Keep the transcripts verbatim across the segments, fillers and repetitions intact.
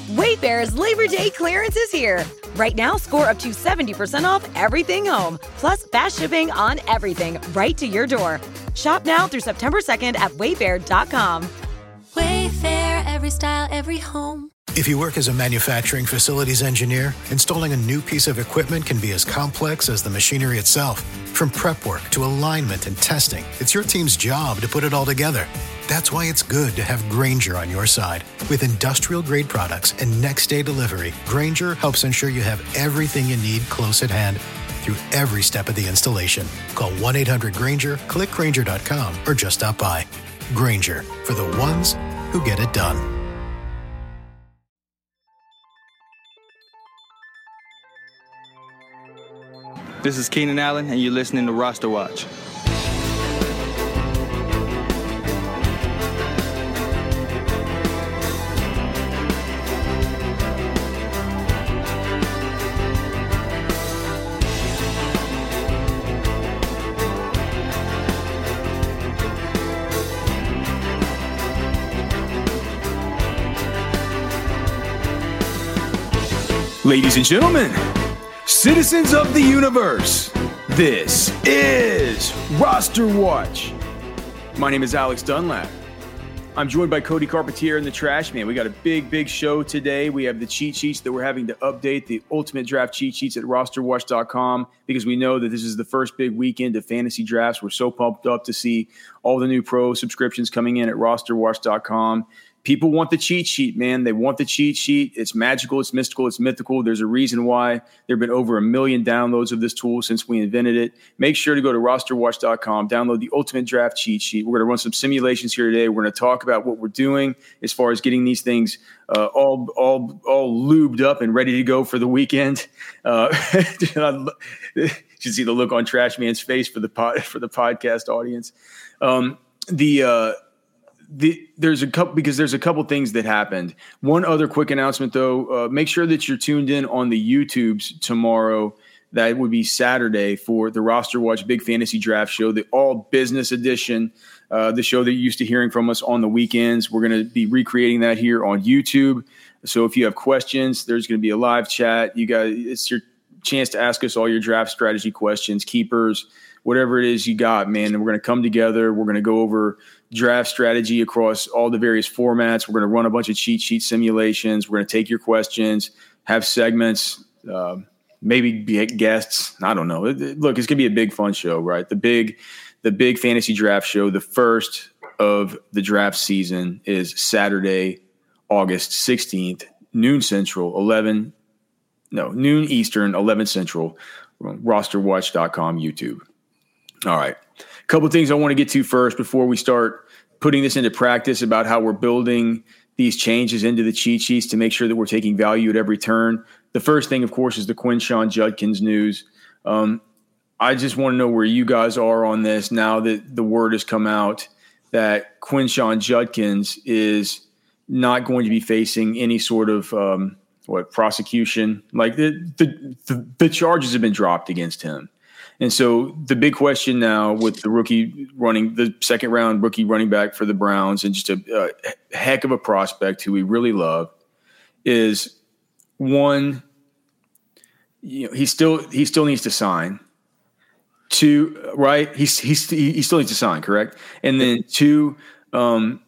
Wayfair's Labor Day clearance is here. Right now, score up to seventy percent off everything home, plus fast shipping on everything right to your door. Shop now through September second at wayfair dot com. Wayfair, every style, every home. If you work as a manufacturing facilities engineer, installing a new piece of equipment can be as complex as the machinery itself. From prep work to alignment and testing, it's your team's job to put it all together. That's why it's good to have Grainger on your side. With industrial-grade products and next-day delivery, Grainger helps ensure you have everything you need close at hand through every step of the installation. Call one eight hundred Grainger, click Grainger dot com, or just stop by. Grainger, for the ones who get it done. This is Keenan Allen, and you're listening to Roster Watch. Ladies and gentlemen, citizens of the universe, this is Roster Watch. My name is Alex Dunlap. I'm joined by Cody Carpentier and the Trash Man. We got a big, big show today. We have the cheat sheets that we're having to update, the Ultimate Draft cheat sheets at roster watch dot com, because we know that this is the first big weekend of fantasy drafts. We're so pumped up to see all the new pro subscriptions coming in at roster watch dot com. People want the cheat sheet, man. They want the cheat sheet. It's magical. It's mystical. It's mythical. There's a reason why there have been over a million downloads of this tool since we invented it. Make sure to go to roster watch dot com, download the Ultimate Draft cheat sheet. We're going to run some simulations here today. We're going to talk about what we're doing as far as getting these things uh, all, all, all lubed up and ready to go for the weekend. Uh, you should see the look on Trash Man's face for the pod, for the podcast audience. Um, the uh, The, there's a couple because there's a couple things that happened. One other quick announcement, though, uh, make sure that you're tuned in on the YouTubes tomorrow. That would be Saturday for the Roster Watch Big Fantasy Draft Show, the all business edition, uh, the show that you're used to hearing from us on the weekends. We're going to be recreating that here on YouTube. So if you have questions, there's going to be a live chat. You guys, it's your chance to ask us all your draft strategy questions, keepers, whatever it is you got, man. And we're going to come together. We're going to go over draft strategy across all the various formats. We're going to run a bunch of cheat sheet simulations. We're going to take your questions, have segments, uh, maybe be guests. I don't know. Look, it's going to be a big fun show, right? The big, the big fantasy draft show. The first of the draft season is Saturday, August sixteenth, noon Central, eleven, no, noon Eastern, eleven Central, roster watch dot com, YouTube. All right. A couple of things I want to get to first before we start putting this into practice about how we're building these changes into the cheat sheets to make sure that we're taking value at every turn. The first thing, of course, is the Quinshon Judkins news. Um, I just want to know where you guys are on this now that the word has come out that Quinshon Judkins is not going to be facing any sort of um, what prosecution. Like the, the the the charges have been dropped against him. And so the big question now with the rookie running, the second round rookie running back for the Browns and just a, a heck of a prospect who we really love is one, you know, he still, he still needs to sign. Two, right? He's, he's, he still needs to sign, correct? And then two, um,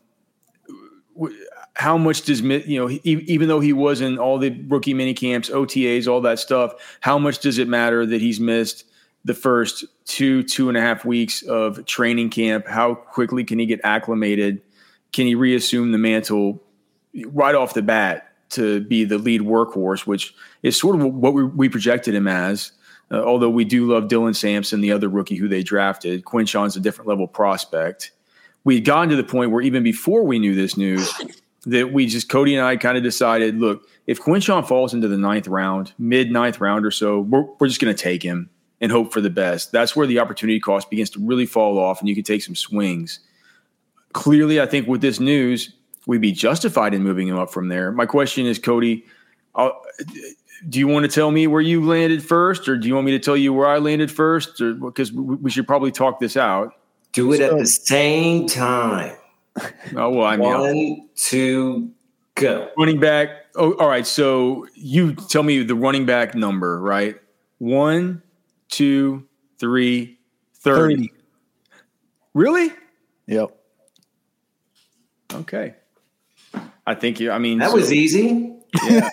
how much does, you know, even though he was in all the rookie mini camps, O T As, all that stuff, how much does it matter that he's missed the first two, two and a half weeks of training camp? How quickly can he get acclimated? Can he reassume the mantle right off the bat to be the lead workhorse, which is sort of what we, we projected him as, uh, although we do love Dylan Sampson, the other rookie who they drafted. Quinshon's a different level prospect. We had gotten to the point where even before we knew this news that we just, Cody and I kind of decided, look, if Quinshon falls into the ninth round, mid ninth round or so, we're, we're just going to take him and hope for the best. That's where the opportunity cost begins to really fall off and you can take some swings. Clearly, I think with this news, we'd be justified in moving him up from there. My question is, Cody, I'll, do you want to tell me where you landed first, or do you want me to tell you where I landed first? Or because we should probably talk this out. Do it so, at the same time. Oh, well, I mean, One, two, go. Running back, Oh, all right. So you tell me the running back number, right? One, two, three, thirty. thirty. Really? Yep. Okay. I think you, I mean. That so, was easy. Yeah.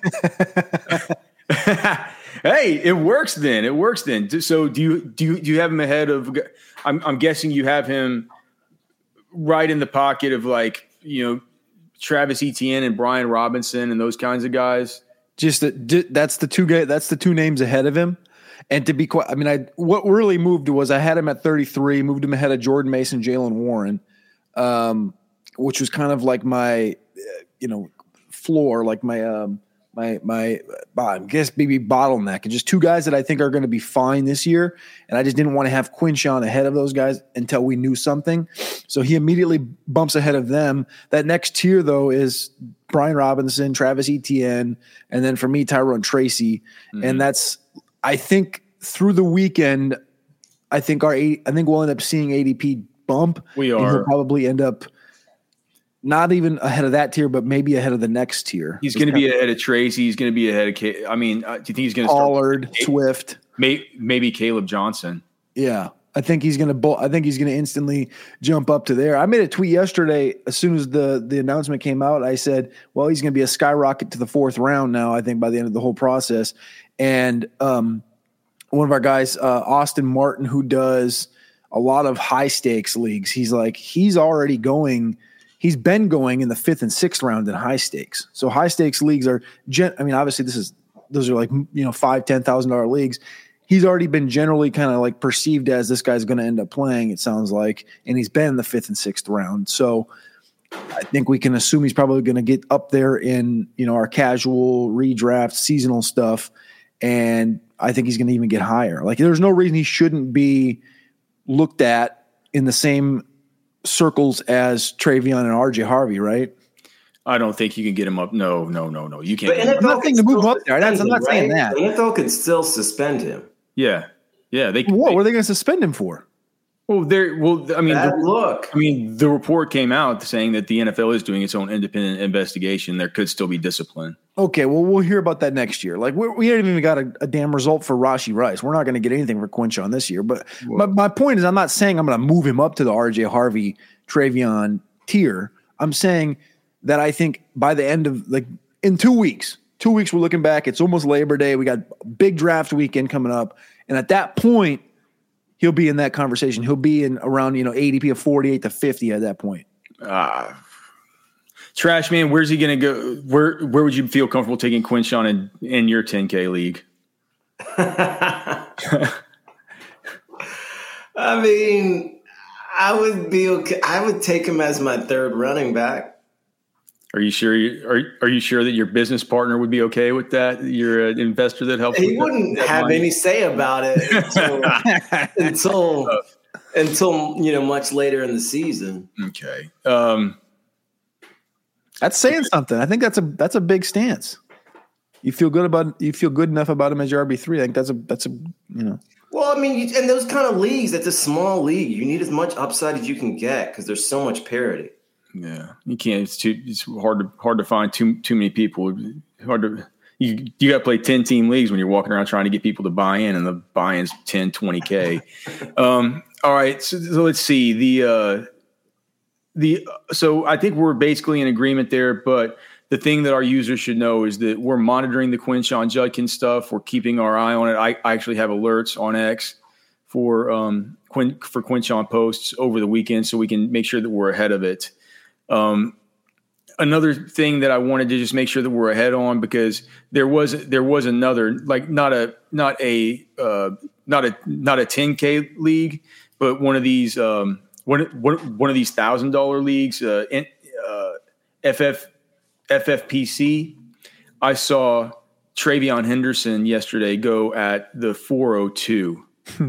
Hey, it works then. It works then. So do you, do you, do you have him ahead of, I'm, I'm guessing you have him right in the pocket of like, you know, Travis Etienne and Brian Robinson and those kinds of guys. Just the, that's the two guys. That's the two names ahead of him. And to be quite, I mean, I what really moved was I had him at thirty-three, moved him ahead of Jordan Mason, Jaylen Warren, um, which was kind of like my, uh, you know, floor, like my um, my my I guess maybe bottleneck, and just two guys that I think are going to be fine this year. And I just didn't want to have Quinshon ahead of those guys until we knew something. So he immediately bumps ahead of them. That next tier though is Brian Robinson, Travis Etienne, and then for me Tyrone Tracy, mm-hmm. and that's I think through the weekend, I think our I think we'll end up seeing A D P bump. We are he'll probably end up. Not even ahead of that tier, but maybe ahead of the next tier. He's going to be ahead of Tracy. He's going to be ahead of K- – I mean, uh, do you think he's going to start – Pollard, Swift. May- maybe Caleb Johnson. Yeah. I think he's going to – I think he's going to instantly jump up to there. I made a tweet yesterday as soon as the, the announcement came out. I said, well, he's going to be a skyrocket to the fourth round now, I think, by the end of the whole process. And um, one of our guys, uh, Austin Martin, who does a lot of high-stakes leagues, he's like – he's already going – he's been going in the fifth and sixth round in high stakes. So high stakes leagues are, gen- I mean, obviously this is, those are like, you know, five, ten thousand dollar leagues. He's already been generally kind of like perceived as this guy's going to end up playing, it sounds like, and he's been in the fifth and sixth round. So I think we can assume he's probably going to get up there in, you know, our casual redraft seasonal stuff. And I think he's going to even get higher. Like there's no reason he shouldn't be looked at in the same circles as Travion and R J Harvey, right? I don't think you can get him up. No, no, no, no. You can't. But N F L I'm not saying to move up there. That's, I'm not him, saying right? that. The N F L could still suspend him. Yeah, yeah. They. What they, were they going to suspend him for? Well, there. Well, I mean, Bad the, look. I mean, the report came out saying that the N F L is doing its own independent investigation. There could still be discipline. Okay, well, we'll hear about that next year. Like we, we haven't even got a, a damn result for Rashee Rice. We're not going to get anything for Quinshon this year. But my, my point is, I'm not saying I'm going to move him up to the R J Harvey, Travion tier. I'm saying that I think by the end of like in two weeks, two weeks we're looking back. It's almost Labor Day. We got a big draft weekend coming up, and at that point, he'll be in that conversation. He'll be in around you know A D P of forty-eight to fifty at that point. Ah. Uh, Trash man, where's he going to go? Where where would you feel comfortable taking Quinshon in, in your ten K league? I mean, I would be okay. I would take him as my third running back. Are you sure? You, are Are you sure that your business partner would be okay with that? You're an investor that helps. He wouldn't have money. Any say about it until until, until you know much later in the season. Okay. Um, That's saying something. I think that's a that's a big stance. You feel good about you feel good enough about him as your R B three. I think that's a that's a you know. Well, I mean, in those kind of leagues, it's a small league. You need as much upside as you can get because there's so much parity. Yeah, you can't. It's too. It's hard to hard to find too too many people. Hard to you. You got to play ten team leagues when you're walking around trying to get people to buy in, and the buy-in's ten, twenty K. um, all right, so, so let's see the. Uh, The so I think we're basically in agreement there, but the thing that our users should know is that we're monitoring the Quinshon Judkins stuff. We're keeping our eye on it. I, I actually have alerts on X for um Quin, for Quinshon posts over the weekend, so we can make sure that we're ahead of it. Um, another thing that I wanted to just make sure that we're ahead on, because there was there was another like not a not a uh, not a not a ten K league, but one of these. Um, One, one of these thousand dollar leagues, uh, in, uh, F F, F F P C. I saw Travion Henderson yesterday go at the four oh two.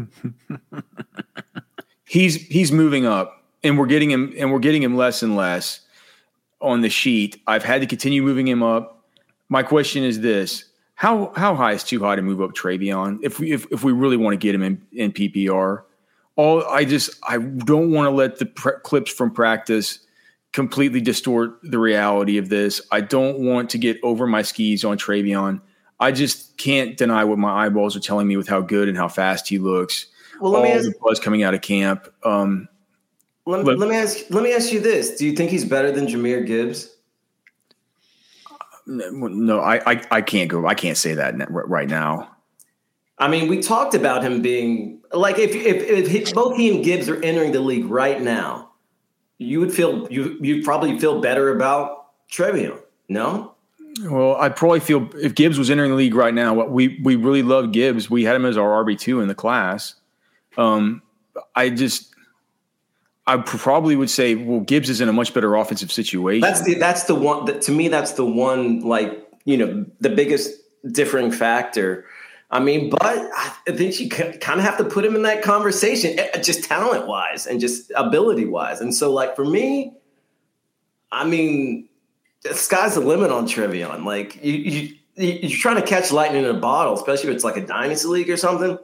he's he's moving up, and we're getting him, and we're getting him less and less on the sheet. I've had to continue moving him up. My question is this: how how high is too high to move up Travion if we if, if we really want to get him in, in P P R? All I just I don't want to let the pre- clips from practice completely distort the reality of this. I don't want to get over my skis on Travion. I just can't deny what my eyeballs are telling me with how good and how fast he looks. Well, let All me ask, the buzz coming out of camp. Um, let, but, let me ask. Let me ask you this: do you think he's better than Jahmyr Gibbs? No, I, I, I can't go. I can't say that right now. I mean, we talked about him being like if if, if he, both he and Gibbs are entering the league right now, you would feel you you'd probably feel better about Travion. No. Well, I'd probably feel if Gibbs was entering the league right now. What we we really love Gibbs. We had him as our R B two in the class. Um, I just. I probably would say, well, Gibbs is in a much better offensive situation. That's the that's the one that, to me, that's the one, like, you know, the biggest differing factor. I mean, but I think you kind of have to put him in that conversation, just talent wise and just ability wise. And so, like, for me, I mean, the sky's the limit on Travion. Like, you, you, you're trying to catch lightning in a bottle, especially if it's like a dynasty league or something.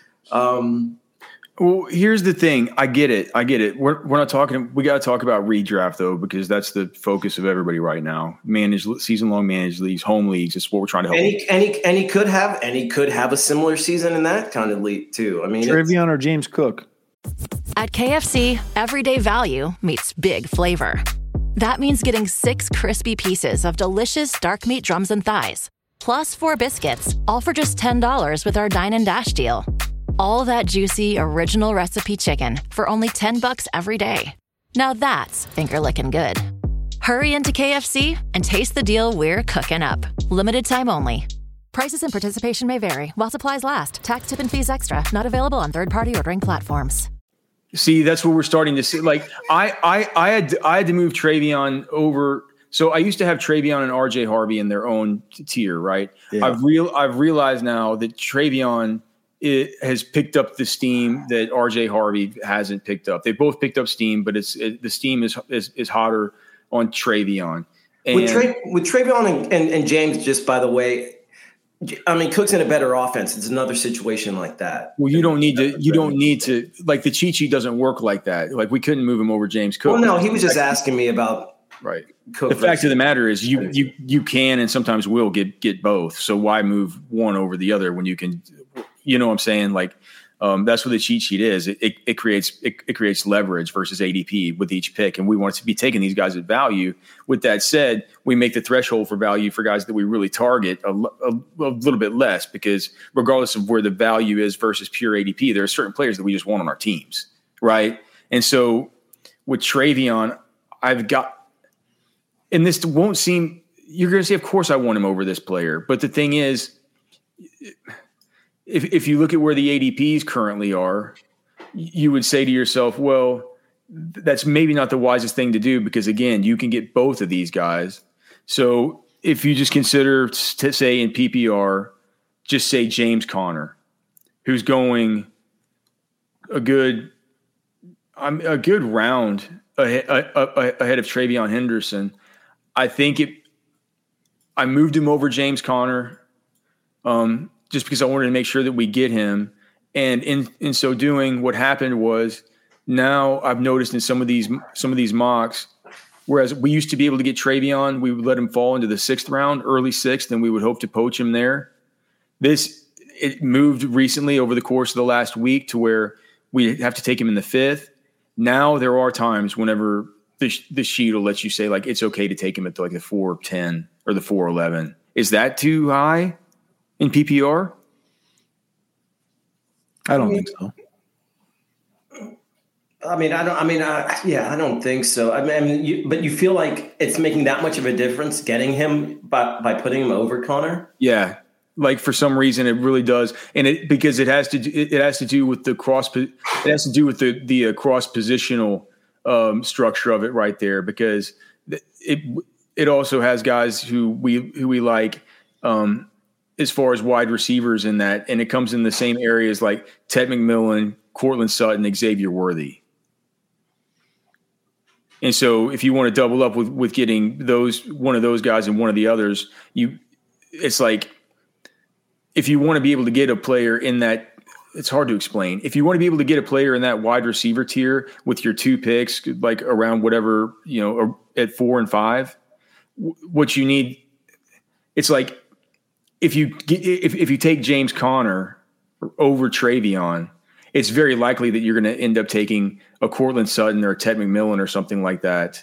Um, Well, here's the thing. I get it. I get it. We're we're not talking. We got to talk about redraft though, because that's the focus of everybody right now. Managed season long managed leagues, home leagues. It's what we're trying to help. And he, and he, and he could have, and he could have a similar season in that kind of league too. I mean, Travion or James Cook. At K F C, everyday value meets big flavor. That means getting six crispy pieces of delicious dark meat drums and thighs, plus four biscuits, all for just ten dollars with our Dine and Dash deal. All that juicy original recipe chicken for only ten bucks every day. Now that's finger-licking good. Hurry into K F C and taste the deal we're cooking up. Limited time only. Prices and participation may vary while supplies last. Tax, tip, and fees extra. Not available on third-party ordering platforms. See, that's what we're starting to see. Like I, I, I had, to, I had to move Travion over. So I used to have Travion and R J Harvey in their own tier, right? Yeah. I've real, I've realized now that Travion it has picked up the steam that R J Harvey hasn't picked up. They both picked up steam, but it's it, the steam is, is is hotter on Travion. And with, Tra- with Travion and, and, and James, just by the way, I mean, Cook's in a better offense. It's another situation like that. Well, you don't need to. You don't need to. Like the cheat sheet doesn't work like that. Like we couldn't move him over James Cook. Well, no, he was just asking me about right. Cook the fact of the matter is, you you you can and sometimes will get get both. So why move one over the other when you can? You know what I'm saying? Like um, that's what the cheat sheet is. It, it, it creates it, it creates leverage versus A D P with each pick, and we want to be taking these guys at value. With that said, we make the threshold for value for guys that we really target a, a, a little bit less, because regardless of where the value is versus pure A D P, there are certain players that we just want on our teams, right? And so with Travion, I've got, and this won't seem, you're going to say, of course I want him over this player, but the thing is, If if you look at where the A D Ps currently are, you would say to yourself, well, that's maybe not the wisest thing to do, because, again, you can get both of these guys. So if you just consider, to say in P P R, just say James Conner, who's going a good um, a good round ahead, ahead of Travion Henderson, I think it. I moved him over James Conner. Um, just because I wanted to make sure that we get him. And in, in so doing, what happened was, now I've noticed in some of these some of these mocks, whereas we used to be able to get Travion, we would let him fall into the sixth round, early sixth, and we would hope to poach him there. This it moved recently over the course of the last week to where we have to take him in the fifth. Now there are times whenever the, the sheet will let you say, like, it's okay to take him at like the four ten or the four eleven. Is that too high in P P R? I don't think so. I mean, I don't. I mean, uh, yeah, I don't think so. I mean, I mean you, but you feel like it's making that much of a difference getting him by by putting him over Conner? Yeah, like for some reason it really does, and it because it has to do, it has to do with the cross. It has to do with the the uh, cross positional um, structure of it right there, because it it also has guys who we who we like. Um, as far as wide receivers in that, and it comes in the same areas like Ted McMillan, Cortland Sutton, Xavier Worthy. And so if you want to double up with, with getting those, one of those guys and one of the others, you, it's like, if you want to be able to get a player in that it's hard to explain. If you want to be able to get a player in that wide receiver tier with your two picks, like around whatever, you know, at four and five, what you need, it's like if you get, if if you take James Conner over Travion, it's very likely that you're going to end up taking a Cortland Sutton or a Ted McMillan or something like that,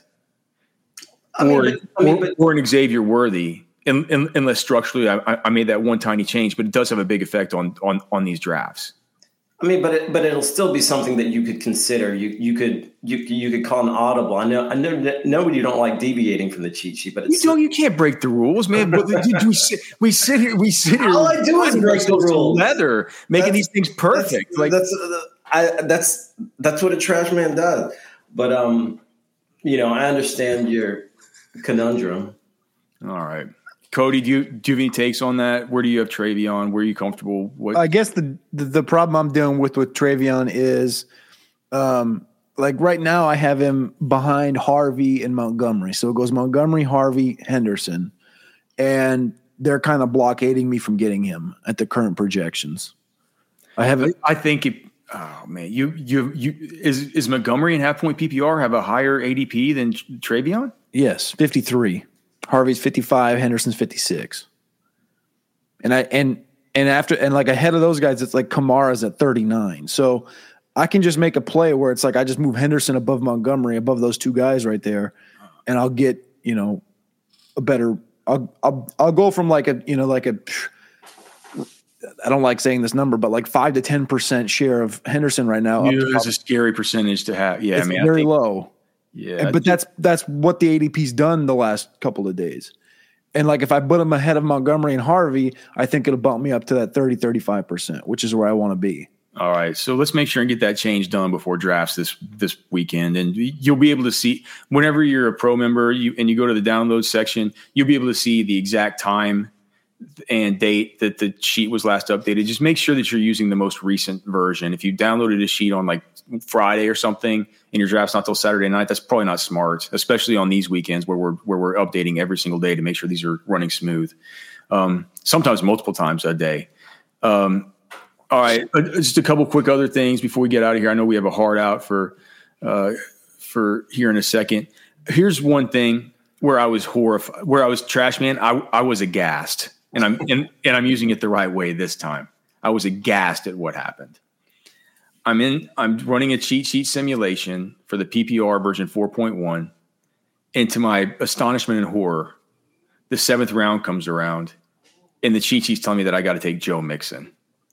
I mean, or, but, I mean, but, or an Xavier Worthy. In, in, unless structurally I, I made that one tiny change, but it does have a big effect on on on these drafts. I mean, but it, but it'll still be something that you could consider. You you could you you could call an audible. I know I know that nobody don't like deviating from the cheat sheet, but it's you don't. You can't break the rules, man. we, sit, we sit here. We sit here. All I do is break the rules. Leather, making that's, these things perfect. That's, like that's uh, I, that's that's what a trash man does. But um, you know, I understand your conundrum. All right. Cody, do you, do you have any takes on that? Where do you have Travion? Where are you comfortable? What? I guess the, the the problem I'm dealing with with Travion is, um, like right now I have him behind Harvey and Montgomery. So it goes Montgomery, Harvey, Henderson, and they're kind of blockading me from getting him at the current projections. I have. I, I think it. Oh man, you you you is is Montgomery in half point P P R have a higher A D P than Travion? Yes, fifty-three. Harvey's fifty-five, Henderson's fifty-six. And I and and after and like ahead of those guys, it's like Kamara's at thirty-nine. So I can just make a play where it's like I just move Henderson above Montgomery, above those two guys right there, and I'll get, you know, a better I'll I'll I'll go from like a, you know, like a I don't like saying this number, but like five to ten percent share of Henderson right now. Yeah, it's a scary percentage to have. Yeah, it's I mean, very I think, low. Yeah, but that's that's what the A D P's done the last couple of days. And like if I put him ahead of Montgomery and Harvey, I think it'll bump me up to that thirty, thirty-five percent, which is where I want to be. All right. So let's make sure and get that change done before drafts this this weekend. And you'll be able to see whenever you're a pro member you, and you go to the download section, you'll be able to see the exact time and date that the sheet was last updated. Just make sure that you're using the most recent version. If you downloaded a sheet on like Friday or something and your draft's not till Saturday night, that's probably not smart, especially on these weekends where we're where we're updating every single day to make sure these are running smooth. Um, sometimes multiple times a day. Um, all right, uh, just a couple quick other things before we get out of here. I know we have a hard out for uh, for here in a second. Here's one thing where I was horrified, where I was trash man. I I was aghast. And I'm and, and I'm using it the right way this time. I was aghast at what happened. I'm in. I'm running a cheat sheet simulation for the P P R version four point one, and to my astonishment and horror, the seventh round comes around, and the cheat sheet's telling me that I got to take Joe Mixon.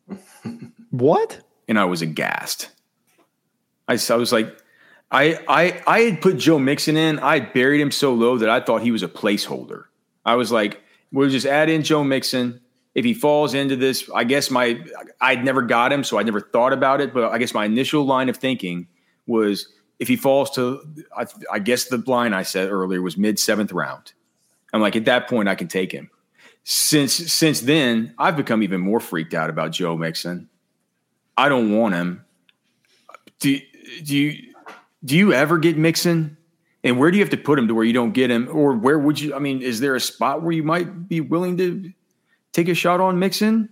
What? And I was aghast. I, I was like, I I I had put Joe Mixon in. I had buried him so low that I thought he was a placeholder. I was like, we'll just add in Joe Mixon. If he falls into this, I guess my I'd never got him, so I never thought about it. But I guess my initial line of thinking was if he falls to, I, I guess the line I said earlier was mid seventh round. I'm like, at that point, I can take him. Since since then, I've become even more freaked out about Joe Mixon. I don't want him. Do do you do you ever get Mixon? And where do you have to put him to where you don't get him? Or where would you – I mean, is there a spot where you might be willing to take a shot on Mixon?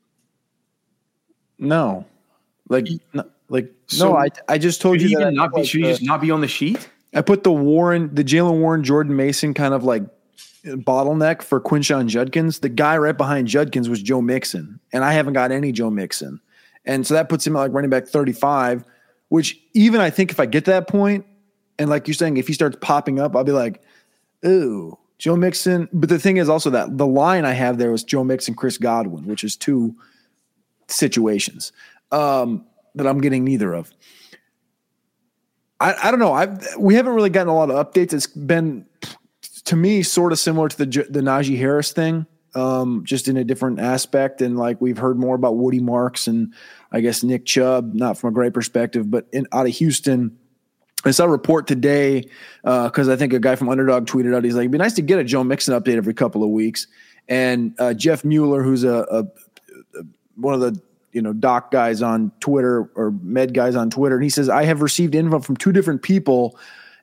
No. Like, no, like so no, I I just told you that. Not be, like should the, he just not be on the sheet? I put the Warren, the Jalen Warren, Jordan Mason kind of like bottleneck for Quinshon Judkins. The guy right behind Judkins was Joe Mixon, and I haven't got any Joe Mixon. And so that puts him at like running back thirty-five, which even I think if I get to that point, and like you're saying, if he starts popping up, I'll be like, ooh, Joe Mixon. But the thing is also that the line I have there was Joe Mixon, Chris Godwin, which is two situations um, that I'm getting neither of. I, I don't know. I we haven't really gotten a lot of updates. It's been, to me, sort of similar to the the Najee Harris thing, um, just in a different aspect. And like we've heard more about Woody Marks and I guess Nick Chubb, not from a great perspective, but in, out of Houston. I saw a report today because uh, I think a guy from Underdog tweeted out, he's like, it'd be nice to get a Joe Mixon update every couple of weeks. And uh, Jeff Mueller, who's a, a, a one of the you know doc guys on Twitter or med guys on Twitter, and he says, I have received info from two different people,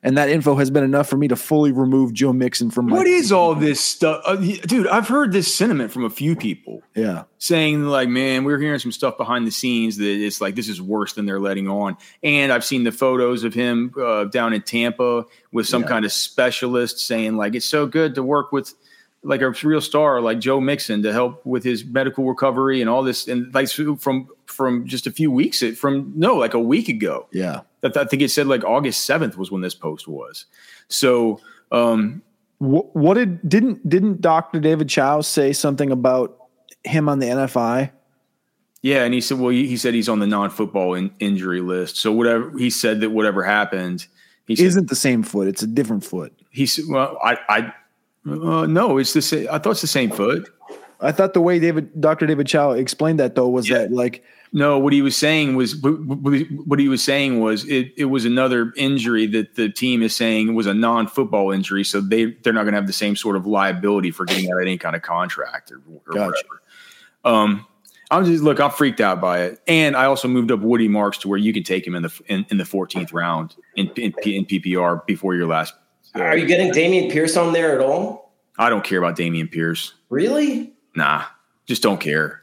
And that info has been enough for me to fully remove Joe Mixon from my. What is all this stuff? Uh, dude, I've heard this sentiment from a few people. Yeah. Saying like, man, we're hearing some stuff behind the scenes that it's like, this is worse than they're letting on. And I've seen the photos of him uh, down in Tampa with some yeah. kind of specialist saying like, it's so good to work with like a real star like Joe Mixon to help with his medical recovery and all this. And like from, from just a few weeks, from no, like a week ago. Yeah. I think it said like August seventh was when this post was. So, um, what, what did didn't didn't Doctor David Chow say something about him on the N F I? Yeah, and he said, well, he, he said he's on the non-football in, injury list. So whatever he said that whatever happened, he said, isn't the same foot. It's a different foot. He said, well, I, I uh, no, it's the same. I thought it's the same foot. I thought the way David Doctor David Chow explained that though was yeah. that like. No, what he was saying was what he was saying was it, it was another injury that the team is saying was a non-football injury, so they they're not going to have the same sort of liability for getting out of any kind of contract or, or gotcha. whatever. Um, I'm just look, I'm freaked out by it, and I also moved up Woody Marks to where you can take him in the in, in the fourteenth round in, in in P P R before your last. Uh, Are you getting Dameon Pierce on there at all? I don't care about Dameon Pierce. Really? Nah, just don't care.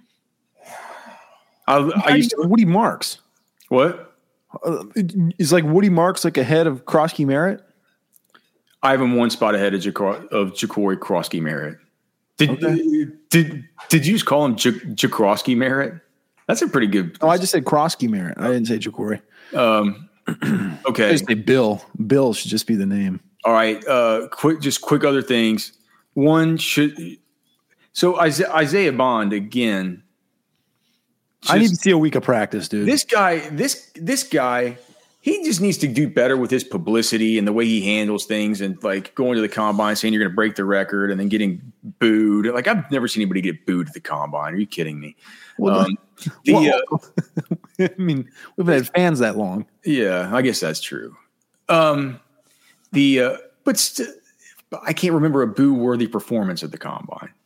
I, I used to, Woody Marks. What? Uh, is like Woody Marks like ahead of Krosky Merritt? I have him one spot ahead of Ja'Cory, of Ja'Cory Krosky Merritt. Did, okay. did did you just call him Ja'Krosky Merritt? That's a pretty good. Oh, I just said Krosky Merritt. I didn't say Ja'Cory. Um, okay. I just say Bill. Bill should just be the name. All right. Uh, quick, just quick other things. One should. So Isaiah, Isaiah Bond again. Just, I need to see a week of practice, dude. This guy, this this guy, he just needs to do better with his publicity and the way he handles things, and like going to the combine saying you're going to break the record and then getting booed. Like I've never seen anybody get booed at the combine. Are you kidding me? Well, um, the, well, uh, I mean, we've had fans that long. Yeah, I guess that's true. Um, the uh, but st- I can't remember a boo-worthy performance at the combine.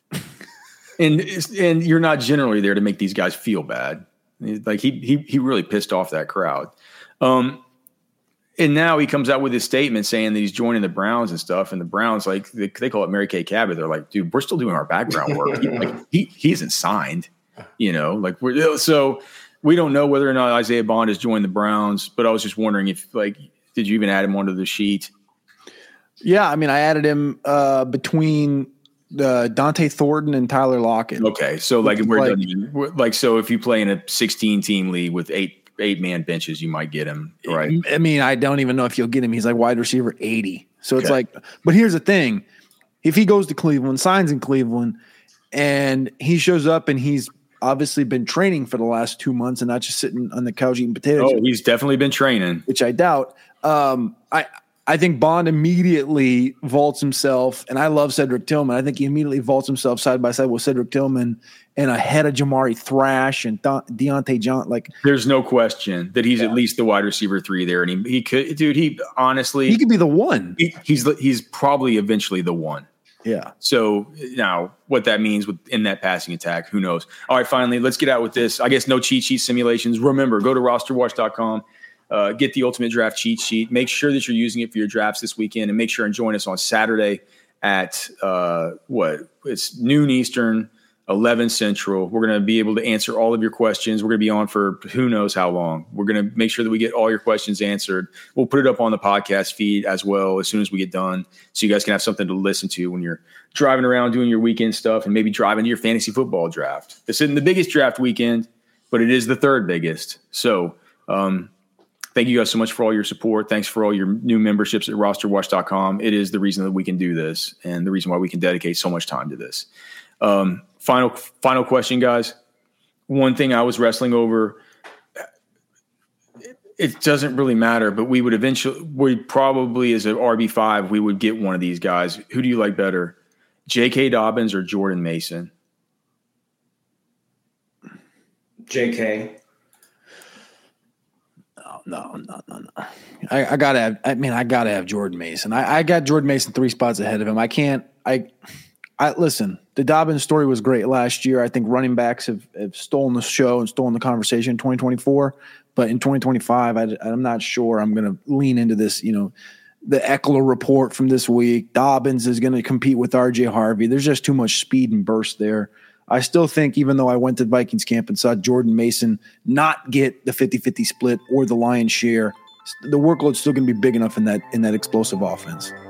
And and you're not generally there to make these guys feel bad. Like he he he really pissed off that crowd. Um, and now he comes out with his statement saying that he's joining the Browns and stuff. And the Browns, like they, they call it Mary Kay Cabot. They're like, dude, we're still doing our background work. he, like he he isn't signed, you know. Like we're so we don't know whether or not Isaiah Bond has joined the Browns. But I was just wondering if like did you even add him onto the sheet? Yeah, I mean, I added him uh, between. Uh, Dante Thornton and Tyler Lockett. Okay, so like we're like, done, like so if you play in a sixteen team league with eight eight man benches, you might get him, right? I mean, I don't even know if you'll get him. He's like wide receiver eighty. So okay. It's like, but here's the thing: if he goes to Cleveland, signs in Cleveland, and he shows up and he's obviously been training for the last two months and not just sitting on the couch eating potatoes. Oh, he's definitely been training, which I doubt. Um, I. I think Bond immediately vaults himself, and I love Cedric Tillman. I think he immediately vaults himself side by side with Cedric Tillman and ahead of Jamari Thrash and De- Deontay Johnson. Like, there's no question that he's yeah. at least the wide receiver three there, and he, he could, dude. He honestly, he could be the one. He, he's he's probably eventually the one. Yeah. So now, what that means with in that passing attack, who knows? All right, finally, let's get out with this. I guess no cheat sheet simulations. Remember, go to roster watch dot com. Uh, get the Ultimate Draft cheat sheet. Make sure that you're using it for your drafts this weekend, and make sure and join us on Saturday at uh, what? It's noon Eastern, eleven Central. We're going to be able to answer all of your questions. We're going to be on for who knows how long. We're going to make sure that we get all your questions answered. We'll put it up on the podcast feed as well as soon as we get done, so you guys can have something to listen to when you're driving around doing your weekend stuff and maybe driving to your fantasy football draft. This isn't the biggest draft weekend, but it is the third biggest. So, um, thank you guys so much for all your support. Thanks for all your new memberships at roster watch dot com. It is the reason that we can do this and the reason why we can dedicate so much time to this. Um, final, final question, guys. One thing I was wrestling over, it doesn't really matter, but we would eventually, we probably as an R B five, we would get one of these guys. Who do you like better, J K. Dobbins or Jordan Mason? J K. No, no, no, no. I, I gotta have. I mean, I gotta have Jordan Mason. I, I got Jordan Mason three spots ahead of him. I can't. I, I listen. The Dobbins story was great last year. I think running backs have, have stolen the show and stolen the conversation in twenty twenty-four. But in twenty twenty-five, I, I'm not sure I'm going to lean into this. You know, the Eckler report from this week. Dobbins is going to compete with R J Harvey. There's just too much speed and burst there. I still think, even though I went to Vikings camp and saw Jordan Mason not get the fifty-fifty split or the lion's share, the workload's still going to be big enough in that in that explosive offense.